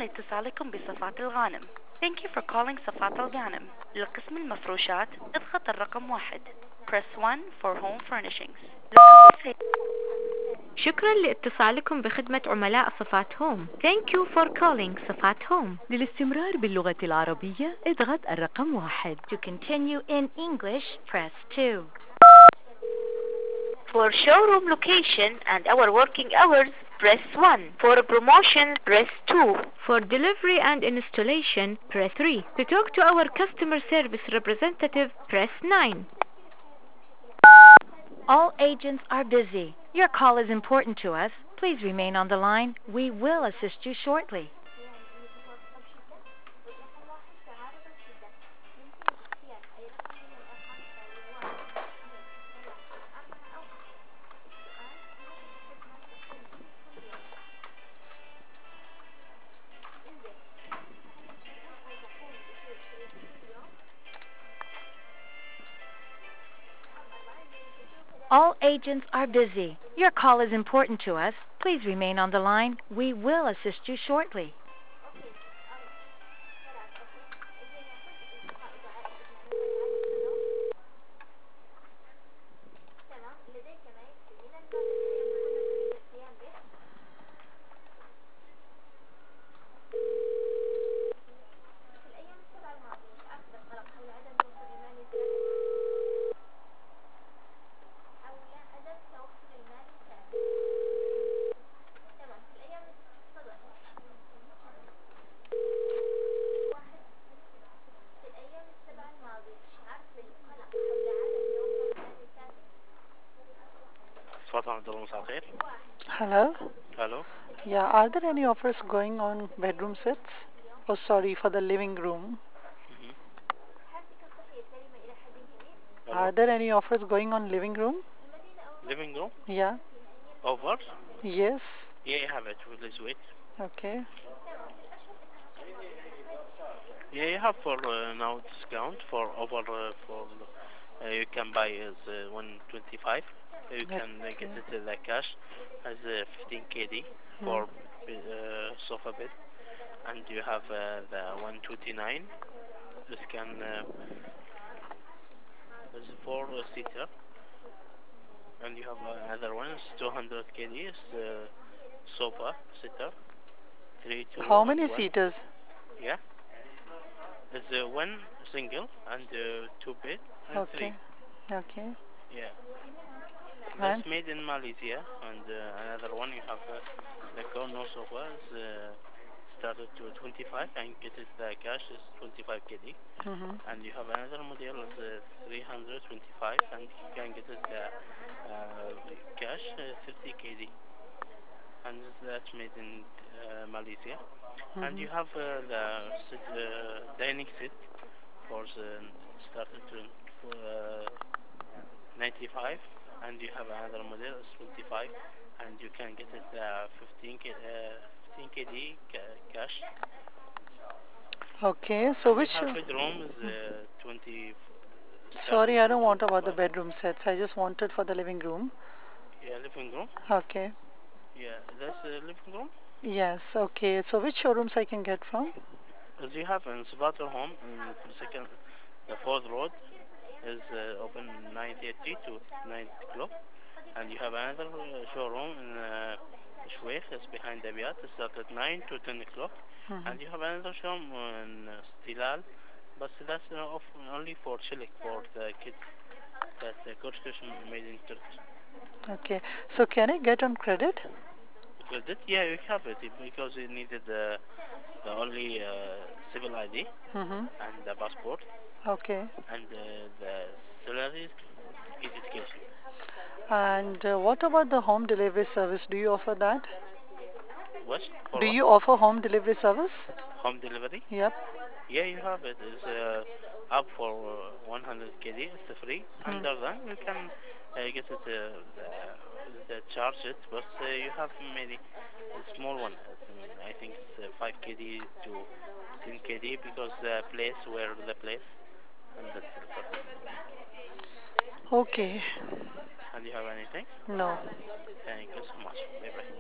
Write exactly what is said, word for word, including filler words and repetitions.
لاتصالكم بصفات الغانم. Thank you for calling صفات الغانم. لقسم المفروشات اضغط الرقم واحد. Press one for home furnishings. لقسم شكرا لاتصالكم بخدمة عملاء صفات هوم. Thank you for calling صفات هوم. للاستمرار باللغة العربية اضغط الرقم واحد. To continue in English, press two. For showroom location and our working hours, press one. For promotion, press two. For delivery and installation, press three. To talk to our customer service representative, press nine. All agents are busy. Your call is important to us. Please remain on the line. We will assist you shortly. All agents are busy. Your call is important to us. Please remain on the line. We will assist you shortly. صفات عبد الله مساء الخير. Hello. Hello. Yeah, are there any offers going on bedroom sets? Oh, sorry, for the living room. Mm-hmm. Are Hello. there any offers going on living room? Living room. Yeah. Over. Yes. Yeah, you have it. Please wait. Okay. Yeah, you have for uh, now discount for over uh, for uh, you can buy as uh, one twenty-five. You can uh, get Okay. it in the cash as uh, fifteen K D Hmm. for uh, sofa bed, and you have uh, the one twenty-nine. This can uh, is four uh, seater, and you have uh, other ones two hundred K D is uh, sofa seater, three, two, How and many one. seaters? Yeah, it's uh, one single and uh, two bed and three. Okay. Okay. Yeah. That's And made in Malaysia, and uh, another one you have uh, the corner sofa is uh, started to twenty-five and get it the cash is twenty-five K D, hmm and you have another model is uh, three hundred twenty-five and you can get it the uh, cash uh, thirty K D, and that's made in uh, Malaysia. And hmm you have uh, the sit, uh, dining set for the started to uh, ninety-five, and you have another model is twenty-five, and you can get it uh, fifteen K, uh, fifteen K D ca- cash, Okay. So and you which? have bedroom is uh, twenty started Sorry, I to don't want about the twenty-five. bedroom sets. I just wanted for the living room. Yeah, living room. Okay. Yeah, that's the living room. Yes. Okay. So which showrooms I can get from? As you have in Sabato home in the second, the fourth road is uh, open nine thirty to nine o'clock, and you have another uh, showroom in uh, Shweikh, it's behind the Biat, it's at nine to ten o'clock, hmm and you have another showroom in uh, Stilal, but that's uh, off only for Chilik, for the kids, that the constitution made in Turkey. Okay. So can I get on credit? Credit, yeah, you have it, because you needed the, the only uh, civil I D hmm and the passport, Okay. and uh, the salary education. And uh, what about the home delivery service? Do you offer that? What? For Do what? you offer home delivery service? Home delivery? Yep. Yeah, you have it. It's uh, up for uh, one hundred K D. It's free. Hmm. Under that, you can uh, get it, uh, the, the charge it, but uh, you have maybe a small one. It's, um, I think it's uh, five K D to ten K D because the place where the place, and that's the purpose. Okay. And you have anything? No. Thank you so much. Bye bye.